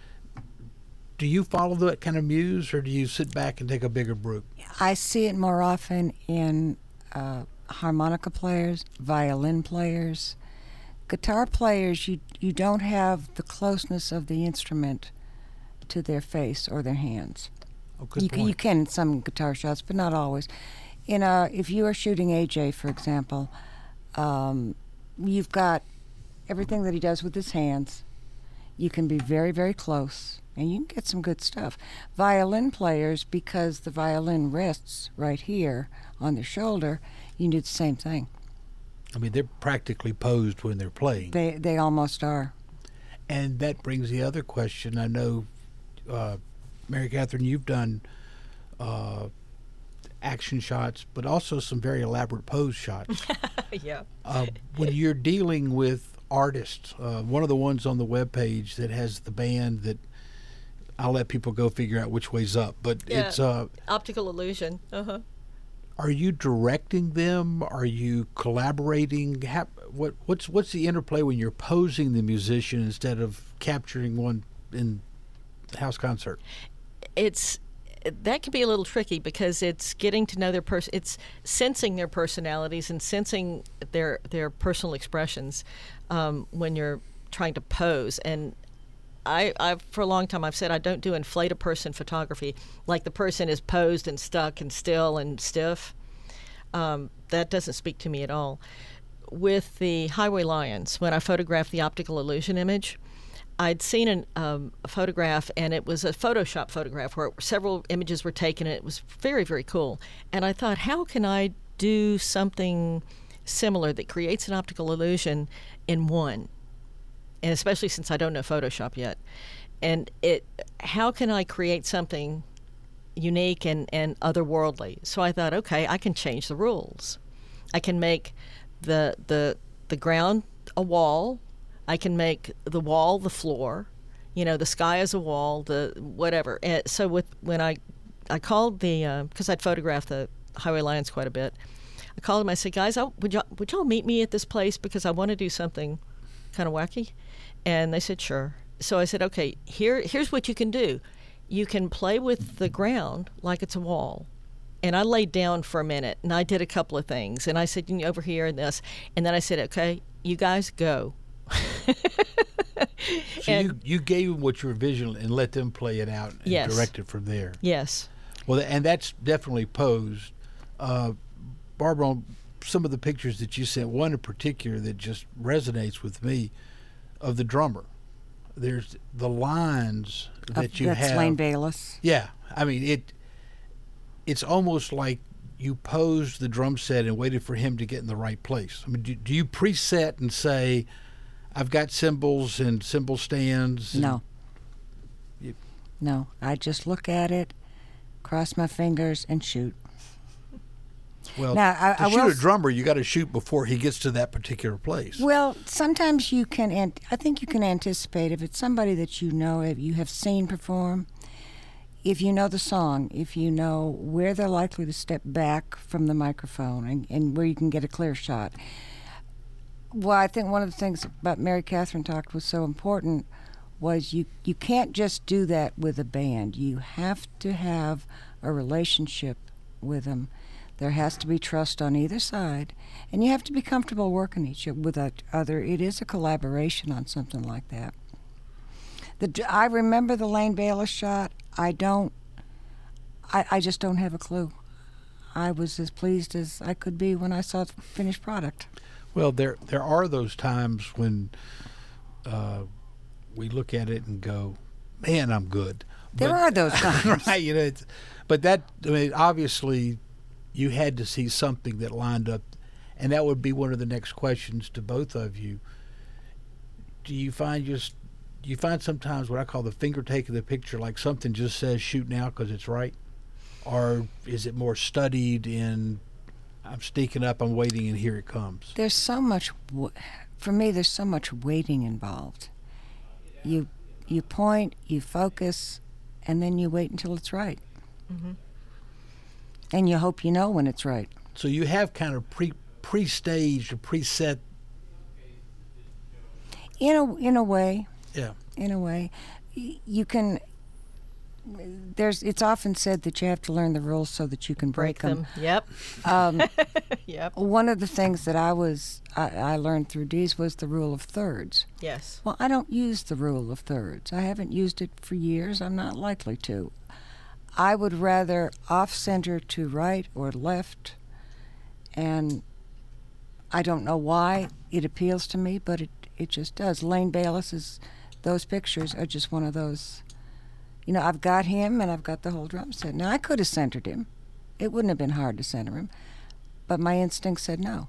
Do you follow that kind of muse, or do you sit back and take a bigger break? I see it more often in uh, harmonica players, violin players, guitar players. You you don't have the closeness of the instrument to their face or their hands. Oh, good You point. can, you can in some guitar shots, but not always. In a, if you are shooting A J, for example, um, you've got everything that he does with his hands. You can be very, very close, and you can get some good stuff. Violin players, because the violin rests right here on the shoulder, you can do the same thing. I mean, they're practically posed when they're playing. They they almost are. And that brings the other question. I know, uh, Mary Catherine, you've done uh, action shots, but also some very elaborate pose shots. Yeah. Uh, when you're dealing with artists, uh, one of the ones on the webpage that has the band that I'll let people go figure out which way's up, but Yeah. it's uh, Optical illusion. Uh-huh. are you directing them? Are you collaborating? How, what what's what's the interplay when you're posing the musician instead of capturing one in house concert? It's that can be a little tricky because it's getting to know their person. It's sensing their personalities and sensing their their personal expressions um, when you're trying to pose. And I, I've for a long time I've said I don't do inflate a person photography, like the person is posed and stuck and still and stiff. Um, that doesn't speak to me at all. With the highway lions, when I photographed the optical illusion image, I'd seen an, um, a photograph, and it was a Photoshop photograph where several images were taken, and it was very, very cool. And I thought, how can I do something similar that creates an optical illusion in one? And especially since I don't know Photoshop yet. And it, how can I create something unique and, and otherworldly? So I thought, okay, I can change the rules. I can make the the the ground a wall. I can make the wall the floor. You know, the sky is a wall. The whatever. And so with when I I called the because uh, I'd photographed the highway lions quite a bit. I called them. I said, guys, I, would y'all would y'all meet me at this place because I want to do something kind of wacky? And they said, sure. So I said, okay, here here's what you can do. You can play with the ground like it's a wall. And I laid down for a minute, and I did a couple of things. And I said, you know, over here and this. And then I said, okay, you guys go. So and, you, you gave them what your vision and let them play it out and yes. direct it from there. Yes. Well, and that's definitely posed. Uh, Barbara, on some of the pictures that you sent, one in particular that just resonates with me, of the drummer. There's the lines that uh, you that's have. That's Lane Baylis. Yeah. I mean, it. It's almost like you posed the drum set and waited for him to get in the right place. I mean, do, do you preset and say, I've got cymbals and cymbal stands? And no. You, no. I just look at it, cross my fingers, and shoot. Well, now, I, to I shoot will a drummer, you got to shoot before he gets to that particular place. Well, sometimes you can, ant- I think you can anticipate if it's somebody that you know, if you have seen perform, if you know the song, if you know where they're likely to step back from the microphone and, and where you can get a clear shot. Well, I think one of the things about Mary Catherine talked was so important was you, you can't just do that with a band. You have to have a relationship with them. There has to be trust on either side, and you have to be comfortable working each with each other. It is a collaboration on something like that. The, I remember the Lane Baylis shot. I don't, I, I just don't have a clue. I was as pleased as I could be when I saw the finished product. Well, there there are those times when uh, we look at it and go, man, I'm good. There but, are those times. Right, you know, it's, but that, I mean, obviously you had to see something that lined up, and that would be one of the next questions to both of you. Do you find just, do you find sometimes what I call the finger take of the picture, like something just says shoot now because it's right? Or is it more studied in, I'm sneaking up, I'm waiting, and here it comes? There's so much, for me, there's so much waiting involved. You, you point, you focus, and then you wait until it's right. Mm-hmm. And you hope you know when it's right. So you have kind of pre pre-staged or preset. In a in a way. Yeah. In a way, you can. There's. It's often said that you have to learn the rules so that you can break, break them. them. Yep. Um, yep. One of the things that I was I, I learned through Dees was the rule of thirds. Yes. Well, I don't use the rule of thirds. I haven't used it for years. I'm not likely to. I would rather off-center to right or left, and I don't know why it appeals to me, but it, it just does. Lane Baylis's, those pictures are just one of those. You know, I've got him and I've got the whole drum set. Now, I could have centered him. It wouldn't have been hard to center him, but my instinct said no.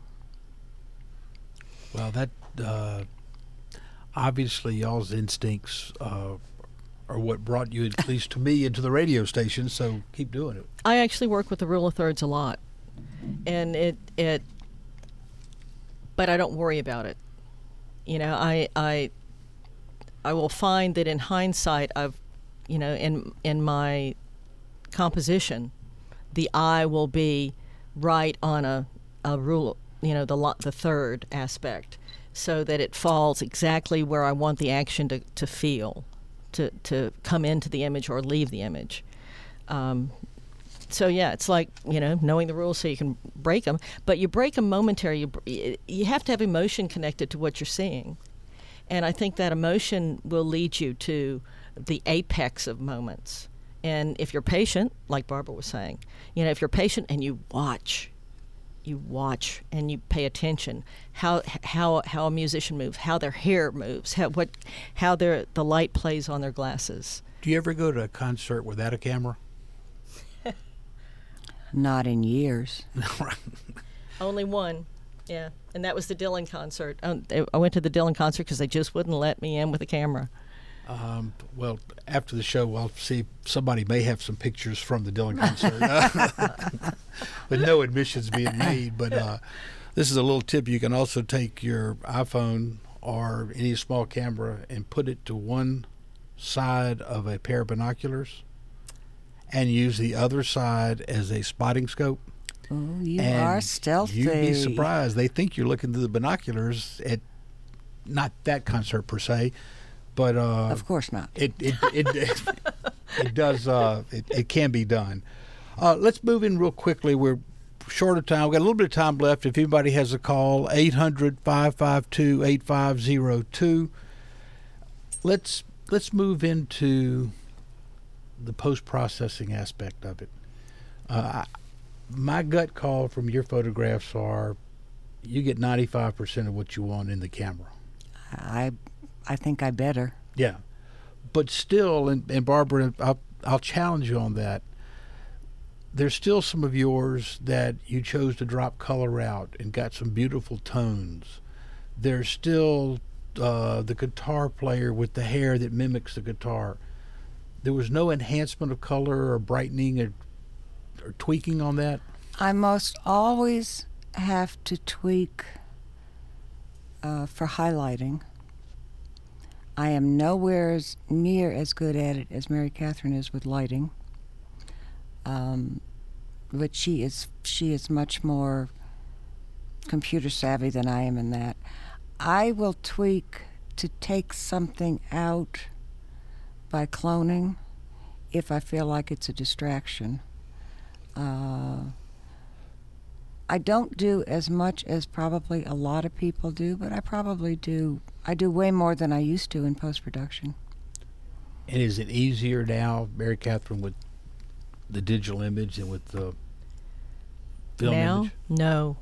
Well, that, uh, obviously y'all's instincts uh, are what brought you, at least to me, into the radio station, so keep doing it. I actually work with the rule of thirds a lot, and it, it but I don't worry about it. You know, I, I, I will find that in hindsight, I've, you know, in in my composition, the eye will be right on a, a rule, you know, the the third aspect, so that it falls exactly where I want the action to, to feel, to, to come into the image or leave the image. Um, so yeah, it's like, you know, knowing the rules so you can break them, but you break them momentary. You, you have to have emotion connected to what you're seeing, and I think that emotion will lead you to the apex of moments. And if you're patient, like Barbara was saying, you know, if you're patient and you watch, you watch and you pay attention how how how a musician moves, how their hair moves, how what how their the light plays on their glasses. Do you ever go to a concert without a camera? Not in years. Only one, yeah, and that was the Dylan concert. Um, I went to the Dylan concert because they just wouldn't let me in with a camera. Um, well, after the show, I'll see if somebody may have some pictures from the Dylan concert. But no admissions being made. But uh, this is a little tip. You can also take your iPhone or any small camera and put it to one side of a pair of binoculars and use the other side as a spotting scope. Oh, you And are stealthy. You'd be surprised. They think you're looking through the binoculars at not that concert per se, but uh, Of course not. it it it, it, it does uh, it, it can be done. Uh, let's move in real quickly. We're short of time. We've got a little bit of time left. If anybody has a call, eight hundred, five five two, eight five zero two. Let's let's move into the post-processing aspect of it. Uh, I, my gut call from your photographs are you get ninety-five percent of what you want in the camera. I I think I better. Yeah. But still, and, and Barbara, I'll, I'll challenge you on that. There's still some of yours that you chose to drop color out and got some beautiful tones. There's still uh, the guitar player with the hair that mimics the guitar. There was no enhancement of color or brightening or, or tweaking on that? I most always have to tweak uh, for highlighting. I am nowhere as near as good at it as Mary Catherine is with lighting. Um, but she is she is much more computer savvy than I am in that. I will tweak to take something out by cloning if I feel like it's a distraction. Uh, I don't do as much as probably a lot of people do, but I probably do. I do way more than I used to in post-production. And is it easier now, Mary Catherine, with the digital image and with the film now, image? No.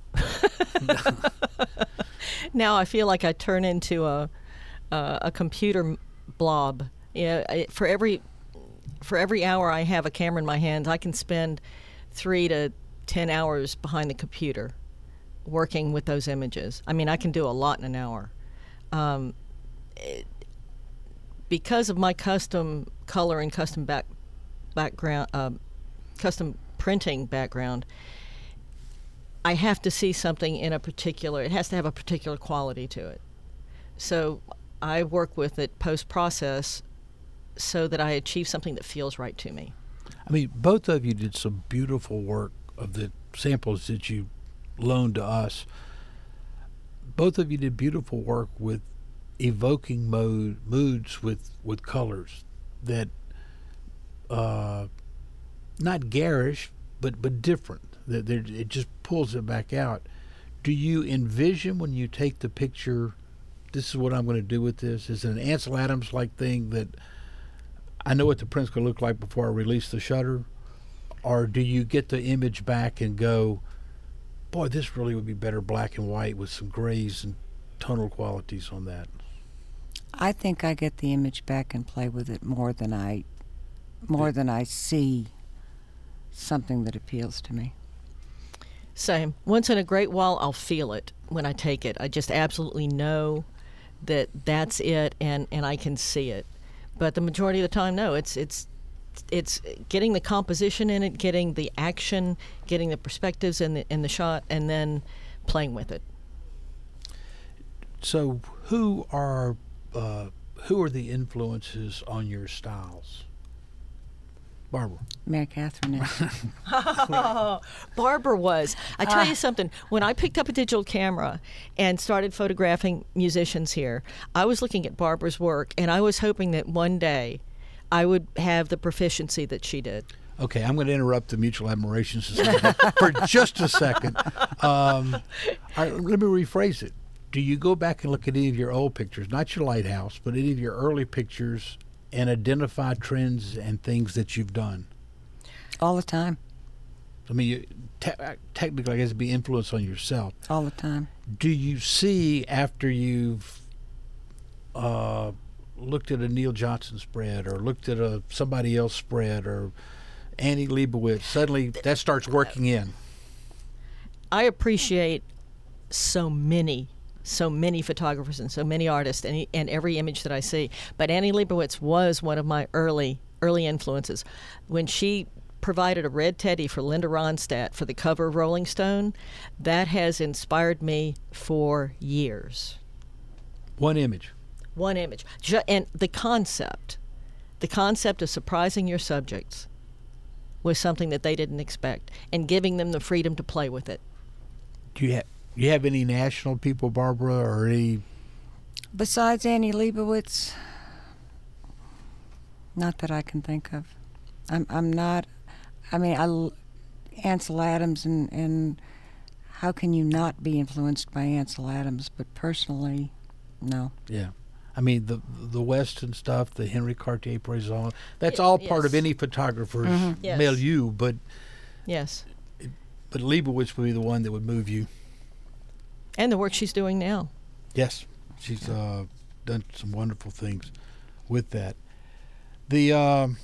Now I feel like I turn into a uh, a computer blob. Yeah, I, for every for every hour I have a camera in my hands, I can spend three to ten hours behind the computer working with those images. I mean, I can do a lot in an hour. Um, it, because of my custom color and custom back background, uh, custom printing background, I have to see something in a particular, it has to have a particular quality to it. So I work with it post-process so that I achieve something that feels right to me. I mean, both of you did some beautiful work of the samples that you loaned to us. Both of you did beautiful work with evoking mode moods with, with colors that, uh, not garish, but, but different. That it just pulls it back out. Do you envision when you take the picture, this is what I'm going to do with this? Is it an Ansel Adams-like thing that I know what the print's going to look like before I release the shutter? Or do you get the image back and go, boy, this really would be better black and white with some grays and tonal qualities on that? I think I get the image back and play with it more than I, more than I see something that appeals to me. Same. Once in a great while, I'll feel it when I take it. I just absolutely know that that's it, and, and I can see it. But the majority of the time, no. It's it's it's getting the composition in it, getting the action, getting the perspectives in the in the shot, and then playing with it. So, who are uh, who are the influences on your styles? Barbara. Mary Catherine is. Oh, Barbara was. I tell you something. When I picked up a digital camera and started photographing musicians here, I was looking at Barbara's work, and I was hoping that one day I would have the proficiency that she did. Okay, I'm going to interrupt the Mutual Admiration Society for just a second. Um, all right, let me rephrase it. Do you go back and look at any of your old pictures, not your lighthouse, but any of your early pictures, and identify trends and things that you've done? All the time. I mean, you, te- technically, I guess it'd be influence on yourself. All the time. Do you see after you've uh, looked at a Neil Johnson spread or looked at a somebody else spread or Annie Leibovitz, suddenly that starts working in? I appreciate so many, so many photographers and so many artists and, and every image that I see. But Annie Leibovitz was one of my early, early influences. When she provided a red teddy for Linda Ronstadt for the cover of Rolling Stone, that has inspired me for years. One image. One image. Ju- and the concept, the concept of surprising your subjects was something that they didn't expect and giving them the freedom to play with it. Do you have, do you have any national people, Barbara, or any? Besides Annie Leibovitz, not that I can think of. I'm I'm not. I mean, I, l- Ansel Adams, and, and how can you not be influenced by Ansel Adams? But personally, no. Yeah. I mean, the the Western stuff, the Henry Cartier-Bresson, that's all part yes. of any photographer's Mhm. Yes. milieu, but Yes. but Leibovitz would be the one that would move you. And the work she's doing now. Yes. She's uh, done some wonderful things with that. The um,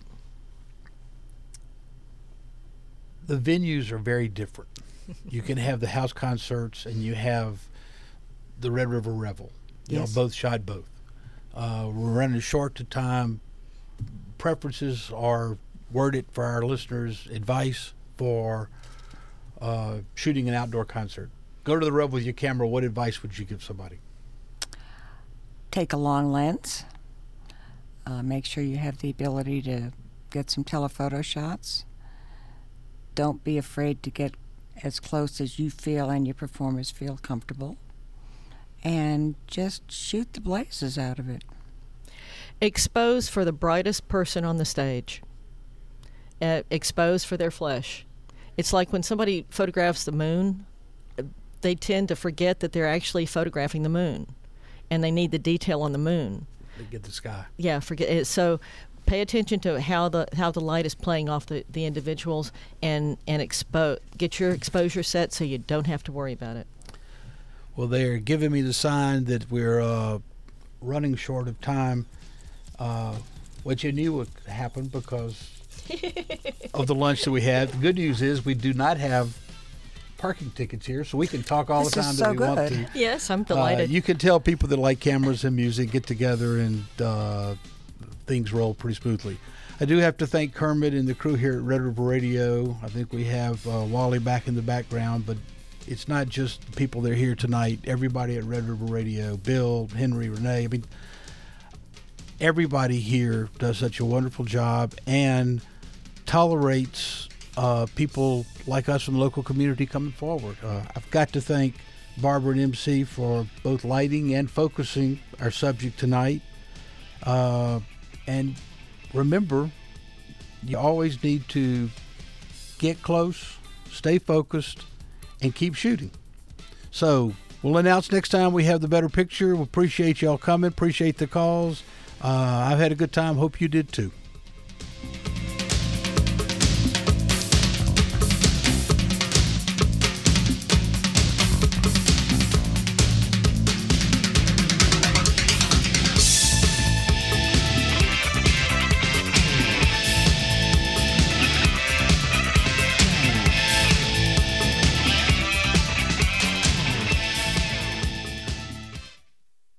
the venues are very different. You can have the house concerts, and you have the Red River Revel. You Yes. know, both shot both. Uh, we're running short to time. Preferences are worded for our listeners. Advice for uh, shooting an outdoor concert. Go to the Revel with your camera. What advice would you give somebody? Take a long lens. Uh, make sure you have the ability to get some telephoto shots. Don't be afraid to get as close as you feel and your performers feel comfortable. And just shoot the blazes out of it. Expose for the brightest person on the stage. Uh, expose for their flesh. It's like when somebody photographs the moon, uh, they tend to forget that they're actually photographing the moon, and they need the detail on the moon. They get the sky. Yeah, forget it. So pay attention to how the how the light is playing off the, the individuals, and and expose get your exposure set so you don't have to worry about it. Well, they're giving me the sign that we're uh, running short of time, uh, which you knew would happen because of the lunch that we had. The good news is we do not have parking tickets here, so we can talk all This the is time so that we want good. to. Yes, I'm Uh, delighted. you can tell people that like cameras and music get together and uh, things roll pretty smoothly. I do have to thank Kermit and the crew here at Red River Radio. I think we have uh, Wally back in the background, but it's not just the people that are here tonight. Everybody at Red River Radio, Bill, Henry, Renee. I mean, everybody here does such a wonderful job and tolerates uh, people like us from the local community coming forward. Uh, I've got to thank Barbara and M C for both lighting and focusing our subject tonight. Uh, and remember, you always need to get close, stay focused, and keep shooting. So we'll announce next time we have the better picture. We appreciate y'all coming. Appreciate the calls. Uh, I've had a good time. Hope you did too.